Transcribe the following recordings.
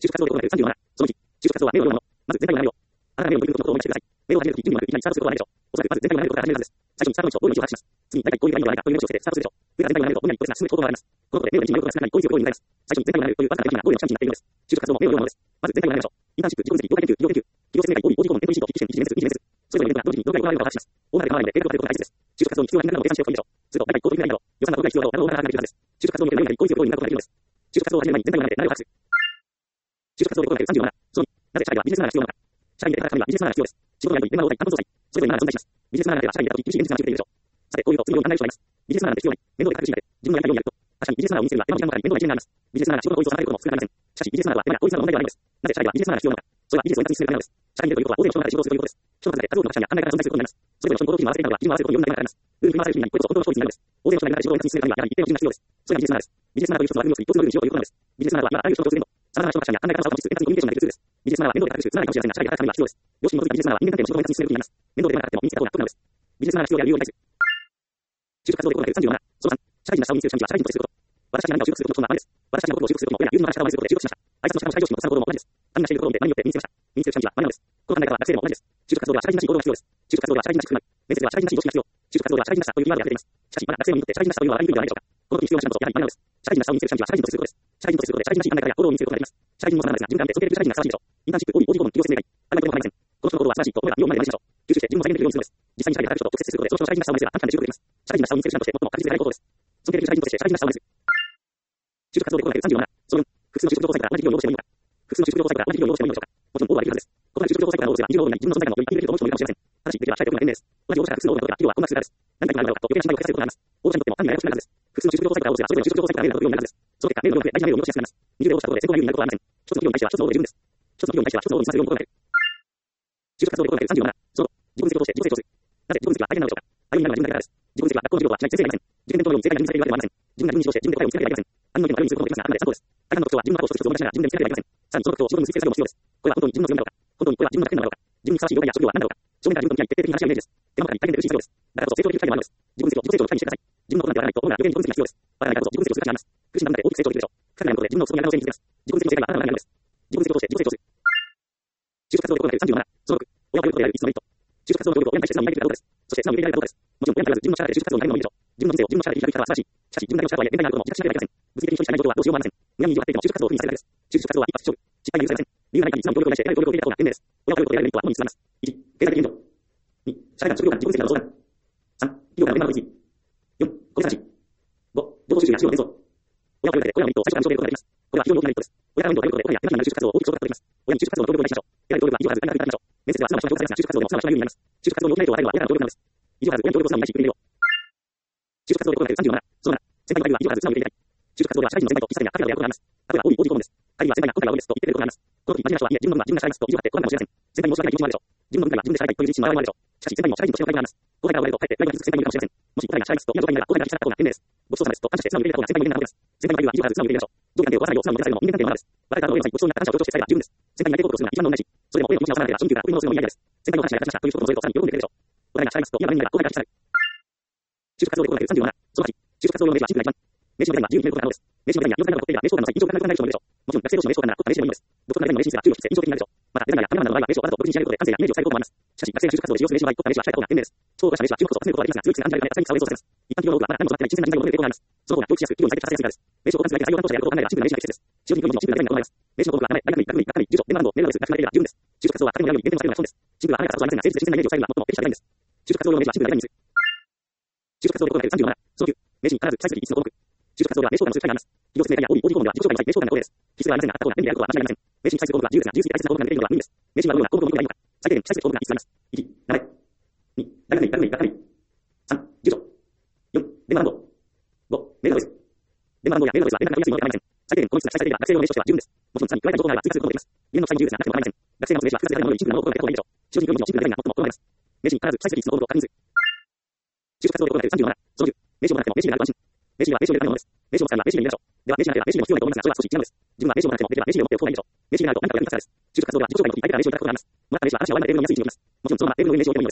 就職活動で行われる37。その1、就職活動は名を読むもの。まず全体を7秒。あなたが名を読むことを思い出してください。名を始めるとき、順にいきなりスタートすることはないでしょう。おそらくまず全体を7秒から始めるはずです。最初にスタート位置を5の位置を把握します。次に大体こういうラインではないかという名をしてスタートするでしょう。上から全体を7秒と5に5ですが進む方向があります。このことで名を読みを中に5にするようになります。最初に全体を7秒というわずかな的な5の近道になっているのです。就職活動も名を読むものです。まず全体を7秒でしょう。インターンシップ、自己分析、業界研究、企業説明会、OB、OG 顧問、エントリーシート、筆記試験、記事面接、記事面接。それぞれのイベントが同時にどのくらい行われるかを把握します。大鍋で回るので、計画を立てることが大切です。就職活動に必要な金額を計算しておくといいでしょう。すると、大体こういうぐらいだろう。予算がどれくらい必要だろうなどを考えられるはずです。就職活動によって何かにこういうようになることができるのです。就職活動を始める前に全体を7秒で7を把握する。就職活動で行われる37。その2、なぜ社内ではビジネスマナーが必要なのか。社員で働くためにはビジネスマナーが必要です。仕事内容に電話応対、担当総裁、それぞれにマナーが存在します。ビジネスマナーでは社員であるとき厳しい現実が待ち受けているでしょう。さて、こういうと次のように案内をしてもらいます。ビジネスマナーなんて必要ない。面倒で書くしないで、自分のやりたいようにやると。確かにビジネスマナーを見せるには手間も時間もかかり面倒な一面があります。ビジネスマナーが仕事の効率を下げることも少なくありません。しかし、ビジネスマナーは手間や効率の問題ではないのです。なぜ社内ではビジネスマナーが必要なのか。それはビジネスを円滑に進めるためなのです。社員でということは大勢の人の中で仕事をするということです。人の中で数多くの会社や案内が存在することになります。それぞれの人の行動を日に回せているのは、日に回せることによる問題があります。ルールに回せる日にこれこそ本当の勝利になるのです。大勢の人がいる中で仕事を円滑に進めるためには、やはり一定の基準が必要です。それがビジネスマナーです。ビジネスマナーという一つの枠組みを作り、一つのルールにしようということなのです。ビジネスマナーは今あらゆる人の共通言語。様々な人の会社や案内がを持ちつつ、円滑にコミュニケーションができるツールです。ビジネスマナーは面倒で書くし、つまらないかもしれませんが、社内で働くためには必要です。良心に基づいたビジネスマナーは人間関係の仕事を円滑に進めることになります。面倒ではなくても見つけた方が得なのです。ビジネスマナーが必要である理由を理解する。就職活動で行われる37。その3、社会人な下を見つける社員は社会人と接すること。私たちに何かを習得することのそんな真似です。私たちのことを習得することも、親や友人の話から真似することで習得しました。挨拶の仕方も最上心の草の行動も同じです。他人がしていることを見て何をって身につけました。身につける社員は真似なのです。この考え方は学生でも同じです。就職活動では社会人らしい行動が必要です。就職活動では社会人らしくない。面接では社会人らしい常識が必要。就職活動では社会人らしさというキーワードが出ています。しかし、まだ学生にとって社会人らしさというのはあまりにくいのではないでしょうか。この時に必要な手段こそやはり真似なのです。社会人らしさを見つける社員は社会人と接することです。社会人と接することで社会人らしい考え方や行動を見つけることができます。社会人もそうなんですが、循環で続けている社会人が素晴らしいでしょう。インターンシップ、OB、OG 顧問、企業説明会。あなたのことはありません。この人の行動は素晴らしいと思えば身を前で真似しましょう。吸収して自分も再現できるようにするのです。実際に社会で働く人と直接接することで、その人の社会人らしさを真似すれば短期間で習得できます。社会人らしさを見つける手段として最も確実でないことです。尊敬できる社員として社会人らしさを真似する。就職活動で行われる37。その4、複数の就職情報サイトから同じ企業を応募してもいいのか。複数の就職情報サイトから同じ企業を応募してもいいのでしょうか。もちろん応募はできるはずです。異なる就職情報サイトから応募すれば、企業に自分の存在感をよりアピールできると思う人もいるかもしれません。ただし、できれば控えておくのが賢明です。同じ応募者が複数の応募が企業はこんな数があるです。何かになるだろうかと余計な心配をかけさせることがあります。応募者にとっても単に怪しくなるはずです。複数の就職情報サイトから応募すれば、それぞれの就職情報サイトからメールが届くようになるはずです。その結果、メールの量が増え、大事なメールを残しやすくなります。20で応募したことで先行が有利になることはありません。一つの企業に対しては一つの応募で十分です。一つの企業に対しては一つの応募にさせるように心がける。就職活動で行われる37。その自分分析を通して自己成長する。なぜ自己分析は大変なのでしょうか。大変なのは自分だけからです。自己分析は学校の授業とは違い先生がありません。受験勉強のように正解が認めされるわけではありません。自分が自分に指導して自分で答えを見つけるわけではありません。他人の意見もあるようにすることもできますが、あくまで参考です。大半の特徴は自分の過去を一つ一つ思い出しながら自分で見つけるわけではありません。さらにその特徴を仕事に見つける作業も必要です。これは本当に自分の強みなのか。本当にこれは自分の弱点なのか。自分にふさわしい業界や職業は何なのか。正面から自分と向き合い徹底的に話し合うイメージです。手間もかかり大変で苦しい作業です。だからこそ成長できる機会でもあるのです。自分分析を機会にしてください。自分のことなんてやらないと主な余計に自分分析が必要です。わからないからこそ自分分析をする価値があります。苦しんだ中で大きく成長できるでしょう。機会があることで自分の都合に合わせに気づきます。自分分析の正解はあなたの何なのです。自分分析を通して自己成長する。就職活動で行われる37。その6、親を教育ことである5つのメリット。就職活動の協力を親に対して素直に言いたいことです。そして素直に受け入れられることです。もちろん親に対する自分の力で就職活動になれるのもいいでしょう。自分の人生を自分の力で生きる生き方は素晴らしい。しかし自分だけの力とはいえ限界があることも自覚しなければいけません。物理的に処理したい状況はどうしようもありません。親に意地を張っていても就職活動を不利にされるだけです。就職活動は一発勝負。失敗が許されません。理由がない限り素直に協力を依頼して偉い協力を受け入れた方が賢明です。親を教育ことであるメリットは主に進めます。1、経済的援助。2、社会から職業から自分分析など相談。3、企業から連絡を取り4、個別話。5、情報収集や資料の転送。親を教育でこれらのメリットを最小限に証明ることができます。これは非常に大きなメリットです。親から援助を頼ることで親や手間になる就職活動を大きく承諾できます。親に就職活動の協力を依頼しましょう。偉い協力は以上はず何かいただきましょう。面接では素直な人が評価されますが、就職活動でも素直な人が有利になります。就職活動に大きな影響を与えるのは親からの協力なのです。以上はず親に協力を素直に対し受け入れよう。就職活動で行われる37。その7、先輩の会議は以上はず素直に受け入れたい。就職活動では社会人の先輩と一切が彼らとやることがあります。例えば、OB、OG 顧問です。会議は先輩が今回は多いですと言ってくれることがあります。この時、真面目な人はいえ、自分の分は自分が従いますと意地を張って断るかもしれません。先輩に申し訳ない気持ちもあるでしょう。自分の分は自分で従いたいという自信もあるでしょう。しかし、先輩にも社会人としての会議があります。後輩が終わると、かえって来月先輩にいるかもしれません。もし後輩が従いますと、今の状態になら後輩が引き下がった方が賢明です。ごちそうさまですと感謝して素直に受け入れた方が先輩の人間なのです。先輩の会議は以上はず素直に受け入れましょう。上下関係を壊さないよう素直に受けさせるのも人間関係のマナーです。我々からの上の際ごちそうになった感謝を強調して伝えれば十分です。先輩にやりたいことをするのは一番の同じ。それでも上の気持ちが収まらなければ、新旧が取り戻すのも嫌です。先輩の話が役立ちましたという一言の添えとさらに喜んでくれるでしょう。後輩が従いますと、嫌な面が後輩が引き下がる。就職活動で行われる37。その8、就職活動用名刺はシンプルが一番。名刺のデザインは自由に決めることが可能です。名刺のデザインや要塞などが載っていれば名刺交換の際印象がなくなる人もいるでしょう。もちろん学生同士の名刺交換なら国家名刺でもいいのです。独特なデザインの名刺にすら注意をして印象的になるでしょう。またデザインやカメラマンの場合は名刺をわざと独自に仕上げることで感性やイメージを変えることもあります。しかし学生が就職活動で使用する名刺の場合、国家名刺は控えた方が賢明です。超豪華した名刺は注目を集めることができますが、通知性が暗示がない浅い差を演奏されます。一般企業の多くはまだ何も詰まってない新鮮なデザインを求めていることがあります。その方が教育しやすく、企業に採決させやすいからです。名刺を交換するだけ採用担当者でやることを考えればシンプルな名刺が適切です。使用人分のシンプルなデザインが行われます。名刺の項目は名前、大学名、学名、学名、住所、電話番号、メールアドレスが決まっていれば十分です。就職活動は誰もやるように限定されるのが基本です。シンプルは華やかさをありませんが、誠実で新鮮なイメージを伝えるのは最も適したデザインです。就職活動用名刺はシンプルなデザインにする。就職活動で行われる37。その9、名刺に必ず記載する必須の項目。就職活動では名刺交換をする機会があります。企業説明会や OB、OG 顧問では自己紹介に際名刺交換が恒例です。必須ではありませんが、あった方が便利であることは間違いありません。名刺に記載する項目は自由ですが、自由すぎて大切な項目が出ているのは無理です。名刺にはどのような項目を見ればいいのか。最低限記載する項目が5つあります。1、名前。2、大学名、学名、学名。3、住所。4、電話番号。5、メールアドレス。電話番号やメールアドレスは連絡が取りやすいものではありません。最低限この5つが記載されていれば学生用の名刺としては十分です。もちろんさらに加えた情報があれば追加することもできます。家の際に自由ですが、なくても構いません。学生の名刺は複雑であるものよりシンプルなものを心がけた方がいいでしょう。使用人分のシンプルなデザインが最も好まれます。名刺に必ず記載する必須の項目を確認する。就職活動で行われる37。その10、名刺をもらっても名刺になると安心。名刺には名刺を入れるためのものです。名刺を持つから名刺に入れるでしょう。では名刺になければ名刺にも必要ないと思いますが、それは少し違うんです。自分は名刺をもらってもできれば名刺に持っておく方がいいでしょう。名刺になると何かをやるに立つからです。就職活動では自己紹介の時相手から名刺をいただくことがあります。もらった名刺は私のワイマーテーブルの安い位置に置きます。もちろんそのままテーブルの上に名刺を置いてもいいのですが、できれば名刺の上に置く方が丁寧です。名刺の上に置く方が丁寧です。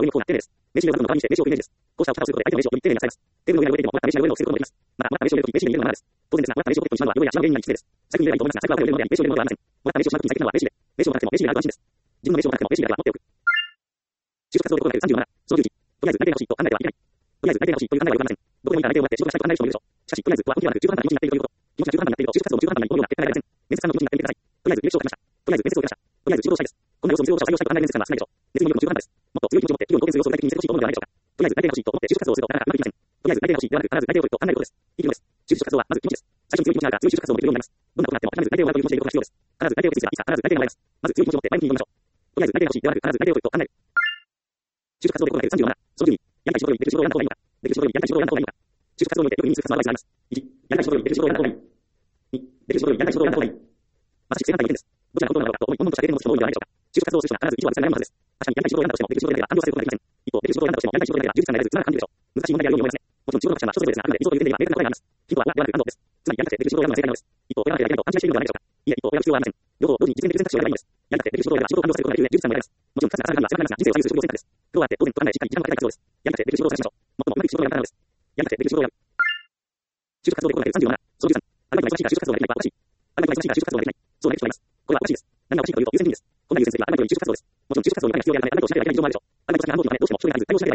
こうした置き方をすることで相手の名刺をより丁寧に扱います。テーブルの上に置いていてももらった名刺の上に置くこともできます。またもらった名刺を入れるとき名刺に入れるのがマナーです。当然ですが、もらった名刺をポケットにしまうのは汚れやしまう原因になりきついです。最近の例にとどめますが、最近は我々の名刺を入れるのであり、名刺を入れるのではありません。 終わった名称しなくても最適なのは名詞で、名称がなくても名詞であると安心です。自分の名称がなくても名詞であるは持っておく。就職活動で行う37、その11、とりあえず内定が欲しいと考えてはいけない。とりあえず内定が欲しいという考えはよくありません。どこでもいいから内定を待って就職したいと考える人もいるでしょう。しかし、とりあえずとは根拠がなく中途半端な気持ちになっているということ。気持ちが中途半端になっていると就職活動も中途半端なものになって考えられません。面接官の気持ちになってみてください。とりあえず履歴書を書きました。とりあえず面接を受けました。とりあえず仕事をしたいです。こんな要素を見つけると採用したいと考える面接官は少ないでしょう。熱意の欲も中途半端です。もっと強い気持ちを持って企業の貢献する要素を具体的に見せてほしいと思うのではないでしょうか。とりあえず内定が欲しいと思って就職活動をするとなかなかうまくいきません。とりあえず内定が欲しいではなく、必ず内定を取ると考えることです。いいことです。就職活動はまず気持ちです。最初に強い気持ちがあるから強い就職活動をできるようになります。どんなことがあっても必ず内定をもらうという気持ちでいることが必要です。必ず内定を決意すればいつか必ず内定がもらえます。まず強い気持ちを持って前向きに挑みましょう。とりあえず内定が欲しいではなく、必ず内定を取ると考える。就職活動で行う37、その12、やりたい仕事よりできる仕事を選んだ方がいいのか。できる仕事よりやりたい仕事を選んだ方がいいのか。就職活動において特に就活のアドバイスがあります。1、やりたい仕事よりできる仕事を選んだ方がいい。2、できる仕事よりやりたい仕事を選んだ方がいい。また適正反対の意見です。どちらが本当なのかと思い、悶々とした経験を持つ人も多いのではないでしょうか。就職活動をする人は必ず一度は絶対に悩むはずです。確かにやりたい仕事を選んだとしても、できる仕事を選んだら完了させることができません。一方、できる仕事を選んだとしても、やりたい仕事を選んだら充実感が得られず、つまらなく感じるでしょう。難しい問題であるように思いますね。もちろん仕事の者は人それぞれですが、あくまで理想という点では明確な答えがあります。ヒントは、ではなく、安藤です。つまり、やりたくてできる仕事を選ぶのが正解なのです。一方、選ばなければいけないと勘違いしているのではないでしょうか。いえ、一方、選ぶ必要はありません。両方同時に実現できる選択肢を選べばいいのです。やりたくてできる仕事を選べば仕事を完了させることができるので、充実感も得られます。もちろん、数が重なるのは狭くなりますが、人生を左右する職業選択です。今日はあって、当然と考え、しっかり時間をかけていきたい必要です。やりたくてできる仕事を探しましょう。最もうまくいく仕事を選ぶからなのです。やりたくてできる仕事を選ぶ。就職活動で行う37、その13、アルバイトが忙しいから就職活動ができないはおかしい。アルバイトが忙しいから就職活動ができない。そうなる人がいます。これはおかしいです。何がおかしいかというと、優先順位です。こんな優先すべきはアルバイトより就職活動です。もちろん就職活動にお金が必要であるため、アルバイトをしなければいけない事情もあるでしょう。アルバイトが繁忙期のため、どうしても人手が足りず、対応しなければいけない事情もあるはずです。しかし、アルバイトを優先した結果、就職活動に支障が出るのは意味がありません。社員によるとアルバイトを意味があります。仕事は社員によるアルバイトを経験できます。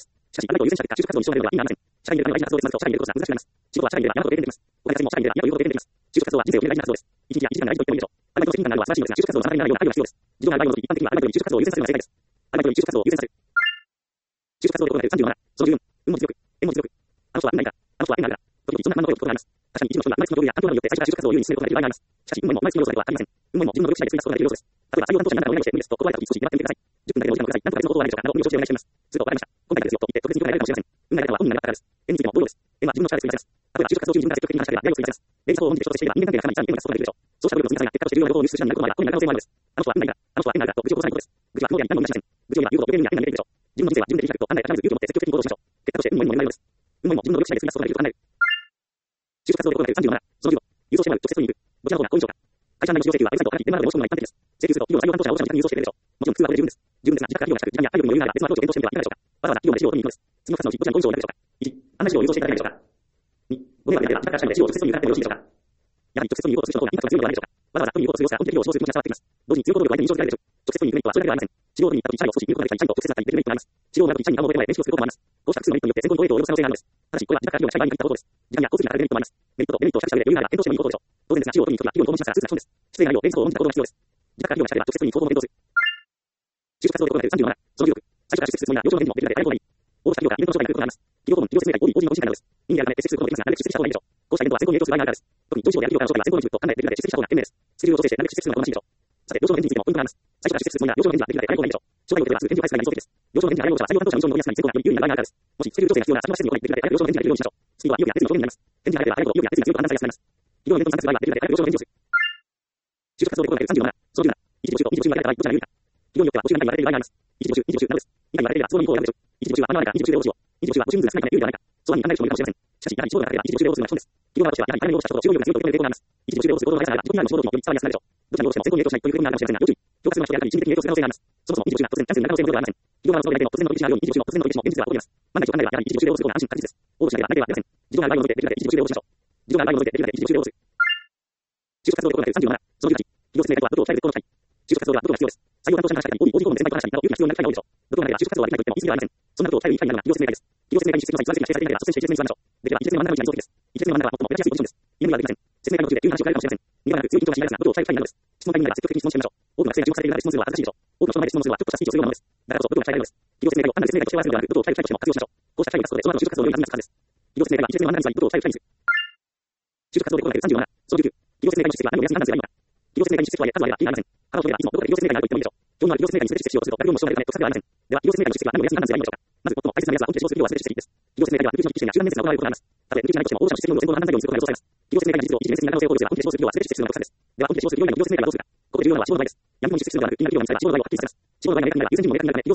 お金がも社員であるということを経験できます。就職活動は人生を決める大事な活動です。1日や1時間であると言ってもいいでしょう。アルバイトの責任感があるのは素晴らしいのですが、就職活動の参加になるようなアルバイトが必要です。自動のアルバイトの時、一般的にはアルバイトより就職活動を優先するのが正解です。アルバイトより就職活動を優先させる。就職活動で行う37、その14、運も実力、縁も実力。あの人は運がいいから、あの人は運があるから。時々そんな不満の声を聞くことがあります。確かに一部の人には生まれつきの能力や環境などによって最初から就活動を優位に進めることができる場合があります。しかし、運も生まれつきの要素だけではありません。運も自分の努力次第で追加することができる要素です。例えば採用担当者になったらお願いをして無理ですと断られた時、少し黙ってみてください。10分だけのお時間をください。なんとか別の方法はないでしょうかなど運用してお願いしています。するとわかりました。今回ですよと言って特別に良くなれるかもしれません。運が良かったのは本人が良かったからです。縁についても同様です。縁は自分の力で作り出せます。例えば就活動中に自分が積極的に話しかければやりを作り出せます。例にそう本人で仕事していれば人間関係がかなり一番に役に立つことができるでしょう。そうした努力の積み重ねが結果として重要なことを入手する手段になることまでは、本人が可能性もあるのです。あの人は運がいいから、あの人は縁がいいからと愚痴を起こさないことです。愚痴は肝であり何も言いません。愚痴を言えば言うほど余計にや縁が出てくるでしょう。自分の人生は自分でできると考え高めず勇気を持って積極的に行動しましょう。結果として運も縁も恵まれるのです。運も縁も自分の努力次第で積み出すことができると考える。就職活動で行う37、その15、郵送してもらう、直接取りに行く。どちらの方が好印象か。会社内の事業請求はウェブサイトを開き、電話などで申し込むのが一般的です。請求すると企業の採用担当者は御社の郵送してくれるでしょう。もちろん普通はこれで十分です。十分ですが、自宅から企業が近く、時間や体力に余裕があれば別のアプローチを検討してみてはいかがでしょうか。わざわざ企業まで資料を取りに行くのです。次の2つのうちどちらの好印象を選ぶでしょうか。1、案内資料を郵送していただけないでしょうか。2、ご迷惑が出れば自宅から社員まで資料を直接取りに行かなくてもよろしいでしょうか。やはり直接取りに行こうとする人の方がインパクトが強いのではないでしょうか。わざわざ取りに行こうとする様子が本気で企業を指導する気持ちが伝わってきます。同時に強行動力を相手に印象づけられるでしょう。直接取りに行くメリットはそれだけではありません。資料を取りに行った時、社員を少し見ることができたり、社員と直接なったりできるメリットがあります。資料を選ぶ時、社員に顔を覚える前、練習をすることもあります。こうした複数のメリットによって選考にご影響を及ぼす可能性があるのです。ただし、これは自宅から企業が社員に行ったことです。時間や交通費がかかるメリットもあります。メリットとデメリットを比較した上で余裕があれば検討してもいいことでしょう。当然ですが、資料を取りに行くときは企業に訪問しますが、通知が損です。失礼な内容、連日を論じた行動が必要です。自宅から企業が近ければ直接取りに行く方法も検討する。就職活動で行う37、その16、最初から出席するつもりが要所の返事もできるので早い方がいい。応募した企業がイベントの紹介に来ることがあります。企業訪問、企業説明会、OD の人事会などです。人間や出席することもできますが、なるべく出席した方がいいでしょう。こうしたイベントは選考に影響する場合があるからです。特に上司をやる企業からの紹介は選考に軸と考えてできるので出席した方が賢明です。スケジュールを調整してなるべく出席するのが好ましいでしょう。さて、要所の返事についてもポイントがあります。最初から出席するつもりが要所の返事ができるので早い方がいいでしょう。紹介を受ければすぐ返事を返すのが理想的です。要所の返事が早い要所は採用担当者の印象に残りやすい選考がより有利な場合があるからです。もしスケジュール調整が必要な先の施設においてできるので早く要所の返事ができるようにしましょう。次は意欲や熱意の表現になります。返事が早ければ早いほど意欲や熱意が強く判断されやすくなります。企業のイベントに参加する場合はできるので早く要所の返事をする。就職活動で行う37、その17、一時募集と二次募集に分かれた場合、どちらが有利か。企業によっては募集がない言われている場合があります。一時募集、二次募集などです。以下に言われているが都合のいい方を選ぶでしょう。一時募集は穴がないか二次募集で応募しよう。二次募集は募集人数が少ないため有利ではないか。そうは考える人もいるかもしれません。しかし、やはり仕事がなければ一時募集で応募するのが基本です。企業側としてはやはり金に応募した人と就労力が強いという傾向があります。一時募集で応募することがないから自己被害の衝動もより伝わりやすくなるでしょう。どちらに応募しても選考に影響しないという傾向になるかもしれませんが、要注意。評価するのは人や中に一時的に影響する可能性があります。そもそも一時募集が突然キャンセルになる可能性もありません。企業側の都合でも突然の取り消しがあるように一時募集も突然の取り消しも現実では起こります。万が一を考えればやはり一時募集で応募する方が安心確実です。応募しなければ内定は出ません。自動がアルバイトを除いてできるので一時募集で応募しましょう。自動がアルバイトを除いてできるので一時募集で応募する。就職活動で行う37、その18、企業説明会とは部下を鍛える絶好の機会。就職活動では部下が必要です。採用担当者の話し方に OD 訪問で先輩と話したりなど、勇気が必要になる機会が多いでしょう。部下がなければ就活動はできないと言っても言い過ぎではありません。そんなことを鍛えるいい機会になるのが企業説明会です。企業説明会に出席の際、一番説明がしていただけなければ率先して説明に座りましょう。できれば一説明真ん中の位置が理想的です。一説明真ん中は最もやりやすいポジションです。家にはできません。説明会の途中で急な話を変えるかもしれません。苦がなく強い緊張が心配ですが、部下を鍛える機会になるのです。質問会になれば積極的に質問してみましょう。多くの学生が注目されている中で質問するのは恥ずかしいでしょう。多くの人の前で質問するのはちょっとしたスピーチをするようなものです。だからこそ部下が鍛えられるのです。企業説明会を単なる説明会としては済むのではなく、部下を鍛える機会としても活用しましょう。こうした機会を出すことで、その後の就職活動をより弾みやすくなるはずです。企業説明会は一説明真ん中の位置に部下を鍛える機会にする。就職活動で行う37、その19、企業説明会の出席は何を休み判断すればいいのか。企業説明会に出席とはいえ数はやっていいのではありません。腹を取ればいつもどこで企業説明会になると言ってもいいでしょう。興味のある企業説明会に出席しようとすると、誰よりも障害がネット差ではありません。では、企業説明会の出席は何を休み判断すればいいのでしょうか。まず最も大切な目安は本気で仕事する企業は全て出席です。企業説明会では、福祉の筆記試験や集団面接が行われることがあります。たとえ福祉じゃないとしても、応募者の出席のみを先行の判断材料にすることが予想されます。企業説明会に実を一時面接になる可能性を考慮すれば、本気で仕事する企業は全て出席するのが国産です。では、本気で仕事する企業以外の企業説明会はどうするか。ここで重要なのは仕事の場合です。闇雲に出席するのではなく、今企業が見つかれば仕事の場合をはっきりさせます。仕事の場合が明確になれば優先順位も明確になるため、企業説明会の出席の判断もできるようになるでしょう。もし日程がなかった場合は優先順位を下げて判断する場合は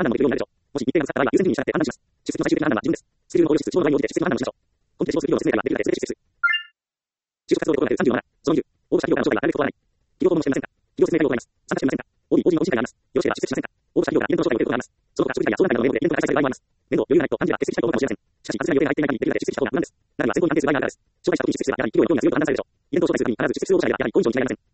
自分です。出席するのが自分です。スケジュールの合理質、仕事の場合に応じて出席する判断をしましょう。本気で仕事する企業の説明会はできるだけ全て出席する。就職活動で行う37、その20、応募した企業からの紹介はなるべく断らない。企業訪問してみませんか。企業説明会を行います。参加してみませんか。OD のお時間があります。よろしければ出席しませんか。応募した企業がイベントの紹介を受けることがあります。その他長時間や相談会などの面でイベントが開催される場合もあります。面倒余裕がないと感じれば欠席した方がかもしれません。しかし、外れが予定が入っていない限りできるだけ出席した方が無難です。ならば選考に関係する場合があるからです。紹介した時に出席すればやはり企業に興味が強いと判断されるでしょう。イベントを紹介するために必ず出席する応募者ではやはり好印象に違いません。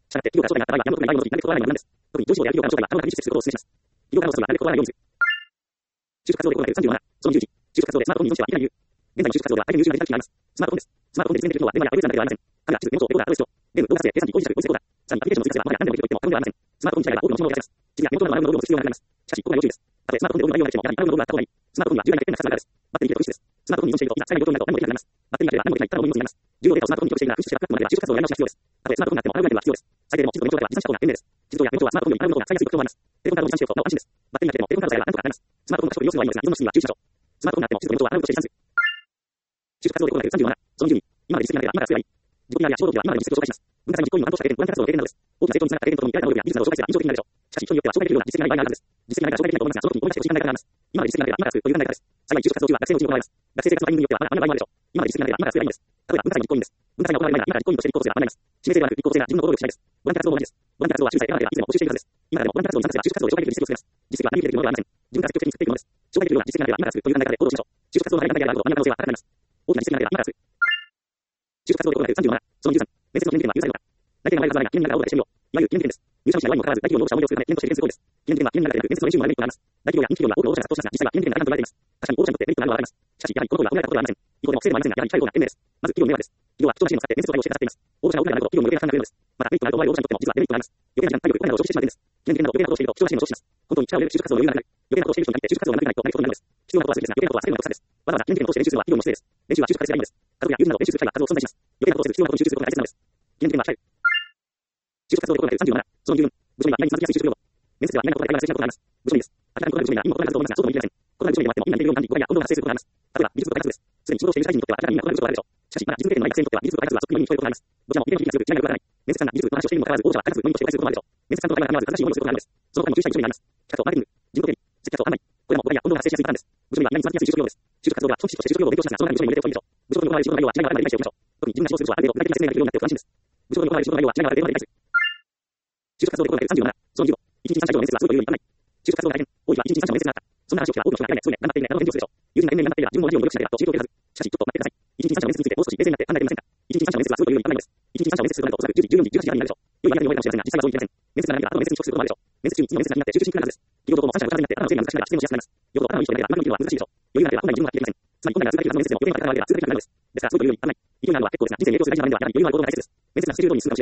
したがって、企業が将来があった場合は、やむを得ない場合のみ、なるべく断らないようになるんです。特に上司や企業間の将来は、単独に出世することをお勧めします。企業間のスはなるべく断らないようにする。就職活動で行われる37、その20時、就職活動でスマートフォンに依存してはいけない理由。現在の就職活動では相手に優秀な人材が必要になります。スマートフォンです。スマートフォンで実践できるのは電話やアプリなどではありません。カメラ、地図、メモ帳、レコーダー、レコーダー、ゲーム、動画撮影、計算機、工事作、分析コーダー。さらにアプリケーションの追加ではもはや何でもできると言っても、これは何でもできると言っても過言ではありません。スマートフォン自体が多くのものを必要がありません。スマートフォンには多くのものが必要です。実はメモ帳などのものも必要があります。しかし、ここが要注意です。たとえスマートフォンでオンラインをやっても、やはりあるものがあった方がいい。スマートフォンには重大な欠点が2つあるからです。バッテリー切れと品質です。スマートフォンに依存していると、いざ使えない状況になると何もできなくなります。バッテリーが切れば何もできないと何も意味になります。重要データをスマートフォンに記録しているなら、紛失しているなら、就職活動のやり直しが必要です。たとえスマートフォンになってもハードウェアが必要です。最低でも地図とメモ帳では持参した方が便利です。地図とやメモ帳はスマートフォンよりあるものが使いやすい特徴があります。テレフォンカードを持参しておくとなお安心です。バッテリーが切れてもテレフォンカードさえは何とかなります。スマートフォンの処理要素はいいのですが、依存の質には注意しましょう。スマートフォンになっても地図とメモ帳はあることをして持参する。就職活動で行われる37、その20に、今まで実績がなければ今から強い。自己 PR や小動機は今までの実績を紹介します。文化祭に実行にも反応した経験、ボランティア活動の経験などです。大きな成長につながった経験とともに、得られた能力や技術などを紹介すれば印象的になるでしょう。しかし、人によっては紹介できるような実績がない場合があるはずです。実績がないから紹介できないと思いますが、その時にこうしてほしい考え方があります。今まで実績がなければ今からするという考え方です。幸い就職活動中は学生のうちに行われます。学生生活のタイミングによってはまだあんな場合もあるでしょう。今まで実績がなければ今からすればいいんです。例えば文化祭の実行委員です。文化祭が行われる前なら今から実行委員として立候補すれば叶います。指名制ではなく立候補制が自分の行動力次第です。ボランティア活動も同じです。ボランティア活動は小さい手間がいつでも募集しているはずです。今からでもボランティア活動に参加すれば就職活動で紹介できる実績を作れます。実績は何に出てくるものではありません。自分から積極的に作っていくものです。紹介できるような実績がなければ今からするという考え方で行動しましょう。就職活動の入り方であるほど真ん中の性は高くなります。大きな実績がなければ今からする。就職活動で行われる37、その13、面接の記念日は有罪のか。内定が前がざらないが記念日があることでしてみよう。いわゆる記念日です。入社の人はにもかかわらず大企業の応募者を応募するため、検討しているです。記念日は記念日だけでなく、面接の練習もあるメリットがあります。大企業や人気企業には多くの応募者が殺到しますが、実際は記念日がないと言われています。確かに応募者にとってメリットがあるのはわかります。しかし、やはりこの通りは褒められたことではありません。一方でも不正でもありませんが、やはり最後が賢明です。まず、企業の名はです。企業は貴重な資源を使って面接と対応してくださっています。応募者が多くなるほど企業の余計な負担が増えるのです。また、メリットがあると思われる応募者にとっても、実はデメリットがあります。余計な時間、体力、お金などを消費してしまう点です。記念日など余計なことをしていると貴重な資源を消費します。本当に力を入れる就職活動の余裕がなくなる。余計なことをしている人に限って就職活動がなくならないとなることになるのです。必要なことは全てですが、余計なことは全ての特です。わざわざ記念日のことをして練習するのは企業の失礼です。練習は就職活動がいいのです。家族や友人など練習する機会は数を存在します。余計なことをせず必要なことに集中することが大切なのです。記念日は控える。就職活動で行われる37、その20、部署には今に続きやすい就職用語。面接では意外なことが大事なことがあります。部署にです。明らかに異なる部署には今異なると思いますが、そうとも言い切れません。異なる部署にでもあっても今にできるような管理、誤解や混同が発生することがあります。例えば、技術部開発です。すでに仕事をしている社員にとっては明らかに今異なる部署があるでしょう。しかし、まだ技術経験のない学生にとっては技術部開発はそっくりのように聞こえることがあります。どちらも遺伝子技術が違いがわからない。面接官が技術の話をしているにもかかわらず、応募者は開発部のみとして理解することがあるでしょう。面接官との会話が必ず正しい思いをすることがあるんです。その他にも注意したい部署にあります。企画とマーケティング、事務経理、接客と販売。これらも誤解や混同が発生しやすいパターンです。部署には今に続きやすい就職用語です。就職活動では組織として就職用語を勉強しますが、その他の部署にも入れておいていいでしょう。部署に行われる仕事の内容は違いがあるので理解しておきましょう。特に自分が仕事する部署はある程度具体的な説明ができるようになっておくと安心です。部署に行われる仕事の内容は違いがあるので理解する。就職活動で行われる37、その15、1日3社以上の面接はすぐというよりもいかない。就職活動が大変、多い日は1日3社の面接があった。そんな話を聞けば多くの人が偉いね、すぐね、頑張っているね、などの返事をするでしょう。友人が年々頑張っているら、自分も同じように努力しなければと刺激を受けるはず。しかし、ちょっと待ってください。1日3社の面接についてもう少し冷静になって考えてみませんか。1日3社の面接はすぐというよりもいかないのです。1日3社の面接するとなると、おそらく10時、14時、18時になるでしょう。良いやりに思えるかもしれませんが、実際はそういきません。面接が何か後の面接に遅刻することもあるでしょう。面接中に次の面接が気になって集中しにくくなるはずです。企業とも3社が同時になって頭の整理が難しくなり、質問しやすくなります。よほど頭のいい人であれば、うまくいくのは難しいでしょう。余裕がなければ本来自分ができません。つまり本来が通過級の面接でも余裕がなければ通過できなくなるのです。ですから、そうというよりも、勢いがあるのは結構ですが、人生に影響する大事な場面では、やはり余裕があることが大切です。面接がスケジュール通りに進むかもしれませんが、それはあくまで運が良かったと考えることです。スケジュールの立て方としては、理想とは見えず、運が良いとしては、理想とは見えず、このことを考えた方がいいでしょう。1日3社の面接はすぐというよりもいかない。1日3社の面接はすぐというよりもいかないのです。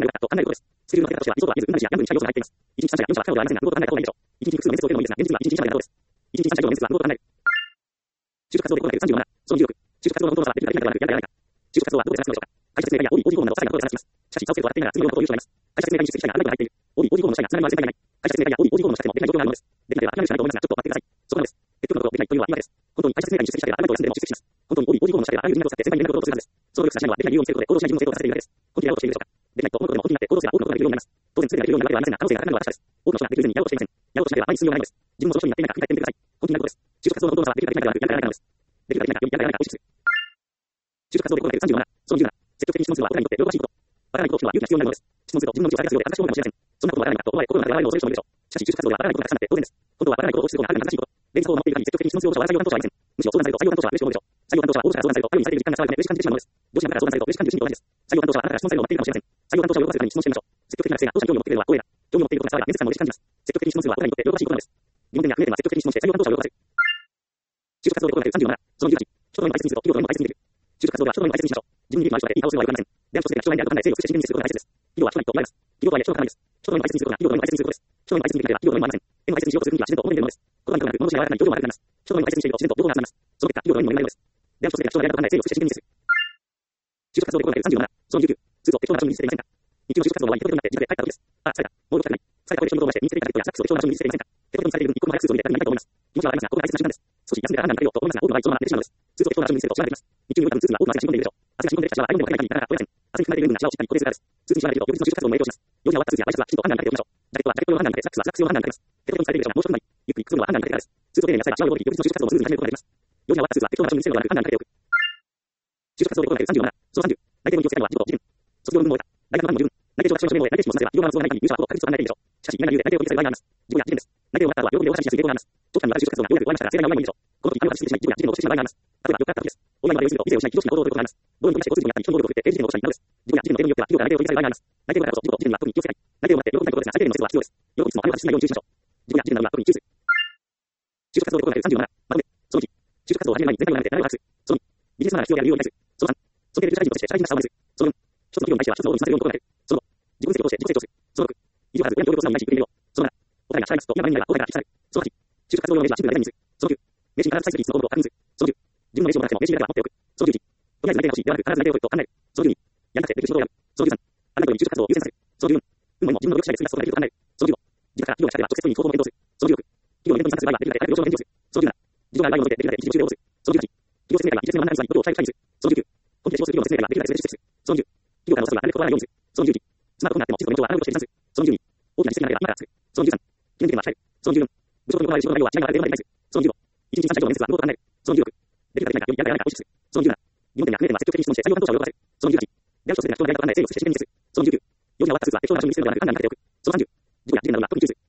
現実には1日2社までなることです。1日3社以上の面接はどう考える。就職活動で行われる37、その16、就職活動の本当の差はできるだけやらないか。就職活動はどこで探すのでしょうか。会社説明会や OB コーナーなどさらに後で探します。しかし、早期生徒は当たっていながら次のようなことを言う人がいます。会社説明会に出席したいがある程度入っている。OB コーナーの社員がつながり回る先輩がいない。会社説明会や OB コーナーの社員もできない状況があるのです。できなければ諦めるしかないと思いますが、ちょっと待ってください。そこなのです。結局のところできないというのは今です。本当に会社説明会に出席したいがある程度休んでも出席します。本当に OB コーナーの社員があらゆる人脈を使って先輩に連絡を取るはずです。その努力した社員はできない理由を見つけることで行動しない自分の成功をさせているだけです。本気でやろうとしているでしょうか。できないと思うことでも本気になって行動すれば多くのことができるようになります。当然、すぐにできるようになるわけではありませんが、可能性が高くなるのは確かです。多くの人ができる前にやろうとしたいです。多くの人ができる前にやろうとしていません。やろうとしなければ毎日進むようがないのです。自分もその人にやってみないか振り返ってみてください。本気になることです。就職活動の本当の差はできるだけやるだけやらないかのです。できるだけやるだけやらないかを意識する。就職活動で行われる37、その17、積極的に質問するのは僕らにとって喜ばしいこと。わからないことを聞くのは勇気が必要になるのです。質問すると自分の道を探すようで恥ずかしい方かもしれません。そんなこともわからないかと思われ心の中で笑いを恐れる人もいるでしょう。しかし就職活動ではわからないことがたくさんあって当然です。本当はわからないことを知る方がはるかに正しいこと。連鎖を守っている限り積極的に質問する応募者は採用担当者はありません。むしろ相談されると採用担当者は嬉しい思うでしょう。採用担当者は応募者が相談されるとある意味されている実感が伝わるため嬉しく感じてしまうのです。上司が相談されると嬉しく感じる心理と同じです。採用担当者はあなたが質問されるのを待っているかもしれません。採用担当者を喜ばせるために質問してみましょう。積極的な学生が当社に興味を持っているのは光栄だ。興味を持っていることが伝われば面接官も嬉しく感じます。積極的に質問するのは僕らにとって喜ばしいことなのです。疑問点が増えては積極的に質問して採用担当者を喜ばせる。就職活動で行われる37、その18、人の大切にすると企業の大切にできる。就職活動では人の大切にしましょう。自分にできるある人でいい顔するのはよくありません。であるとして人前であると考え誠意を尽くして自分にすることが大切です。企業は人にと思います。企業とはいえ人のためです。人の大切にすることが企業の大切にすることです。人の大切にできなければ企業の意味もありません。でも大切にしようとするには自然と思い出るものです。言葉にとなく物事が柔らかに表情が悪くなります。人の大切にしていると自然と行動が集まります。その結果企業の意味も生まれるのです。であるとして人のやり方を考え誠意を尽くして自分にする。就職活動で行われる37、その19、すると適当な場所に見せていませんか。日中の就職活動は一歩になって自宅で帰った時です。あ、疲れた。もう動きたくない。疲れた声で人に動画して見せていた人やサックスを適当な場所に見せていませんか。適当にされている分一歩の早くスーツを入れたくないと思います。気持ちはわかりますが、これが大切な瞬間です。少し休んでから判断かけようと思いますが、多くの場合そのまま寝てしまうのです。スーツを適当な場所に見せると縛られています。日中に動いた分スーツには多くの足が染み込んでいるでしょう。足が染み込んでいる人は相手の会議に行かなかったらなりません。汗に含まれている分が足をしっかり固定するからです。スーツに縛られていると翌日の就職活動も影響します。用事が終わったスーツやワイシャツはきちんとハンガーにかけておきましょう。ジャケットはジャケット用ハンガーにかけて、サックスはサックス用ハンガーにかけます。適当にされているでしょうが、申し訳ない。ゆっくり靴のはハンガーにかけてからです。スーツを丁寧に扱えば足を汚れて翌日の就職活動もスムーズに始めることができます。用事が終わったスーツは適当な場所に見せるのではなくハンガーにかけておく。就職活動で行われる37、その30、内定に気をつけるのは自己と自分。卒業論文も終えた。大学の論文も十分。内定上学証の書面を終え、内定式も済ませば、企業側の都合がない限り入社はほぼ確実と考えていいでしょう。しかし、今理由で内定を取り下げる場合があります。自己や事件です。内定を終わった後は、両方で大話しやすい傾向があります。長期間にわたる就職活動がようやく終わりましたが、正解が弱いんでしょう。この時、あるは実施しない自己や事件を落ちてしまう場合があります。例えば、4日あった時です。親にまで言い過ぎると、理性をしない非常識な行動を取ることがあります。どうにも理解をせずにやったり、人の能力を振って、定時時の落としたりなどです。自己や事件のの程度によっては、企業から内定を取り下げる場合があります。内定をもらった後、事故、事件には特に気をつけたい。内定をもらって喜びたいことですが、最低限の接続は必要です。喜びつもあまり私しないように注意しましょう。事故や事件などには特に注意する。就職活動で行われる37。まとめ。その1。就職活動を始める前に全体を並べて内容を把握する。その2。ビジネスマナーが必要である理由を理解する。その3。尊敬できる社会人として社会人らしさを真似する。その4。一つの企業に対しては一つの大いにさせるように心がける。その5。自己分析を通して自己成長する。その6。以上からず親の協力を素直に理解してくれるよう。その7。答えが違いますと嫌な未来は後悔から引き去る。その8。就職活動用の名刺はシンプルなデザインにする。その9。名刺に必ず採取率の項目を確認する。その10。自分の名刺をもらっても名刺にだけは持っておく。その11。とりあえず内定が欲しいではなく必ず内定を取ると考える。その12。やりたくてできる仕事をやる。その13。あなたに就職活動を優先させる。その14。運も今自分の努力次第で次が進むことができると考える。その15。自宅から企業や社では直接に行動も検討する。その16。企業のイベントに参加する場合はできるだけ早く了承の返事をする。その17。自動がラインを除いてできるだけ一時終了をする。その18。企業説明会は技術のマナーに努力を最後にする。その19。コンピューター使用する企業の説明会はできるだけ数字出する。その20。企業からの誘いはなるべく断らないようにする。その21。スマートフォンがあっても地図の現状はアナログとして持参する。その22。大きな実績がなければ今から作る。その23。記念日券は控える。その24。部署ごとに行われる仕事の内容は社員がある程度まで理解する。その25。1日3社以上の面接は無効と考える。その26。できるかできないか、よりやるかやらないかを意識する。その27。疑問点が不明点は積極的に質問して採用担当者を喜ばせる。その28。大学所をするな人のやり方を考え整理をして指示にする。その29。用事が終わったスーツは適当な場所に見つけるのではなく単に中でやっておく。その30。事故や事件などが特に注意する。